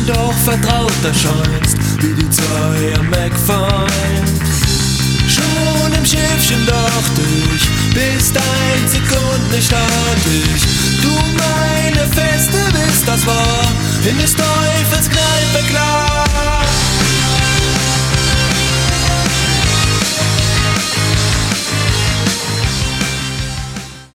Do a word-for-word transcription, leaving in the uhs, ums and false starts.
doch vertraut erscheinst, wie die zwei am Eckfeind. Schon im Schiffchen dachte ich, bist ein Sekund nicht artig. Du meine Feste bist, das war in der Story